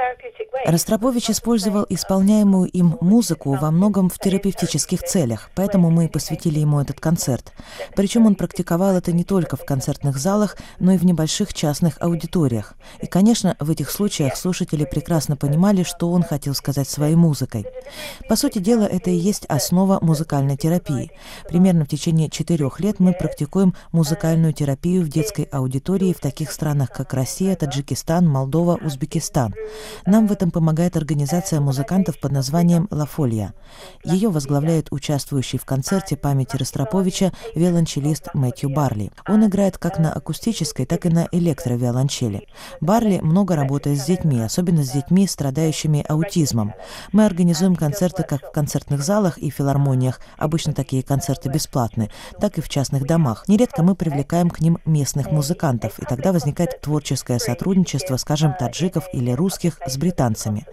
Ростропович использовал исполняемую им музыку во многом в терапевтических целях, поэтому мы посвятили ему этот концерт. Причем он практиковал это не только в концертных залах, но и в небольших частных аудиториях. И, конечно, в этих случаях слушатели прекрасно понимали, что он хотел сказать своей музыкой. По сути дела, это и есть основа музыкальной терапии. Примерно в течение 4 лет мы практикуем музыкальную терапию в детской аудитории в таких странах, как Россия, Таджикистан, Молдова, Узбекистан. Нам в этом помогает организация музыкантов под названием «Ла Фолья». Ее возглавляет участвующий в концерте памяти Ростроповича виолончелист Мэтью Барли. Он играет как на акустической, так и на электровиолончели. Барли много работает с детьми, особенно с детьми, страдающими аутизмом. Мы организуем концерты как в концертных залах и филармониях, обычно такие концерты бесплатны, так и в частных домах. Нередко мы привлекаем к ним местных музыкантов, и тогда возникает творческое сотрудничество, скажем, таджиков или русских с британцами.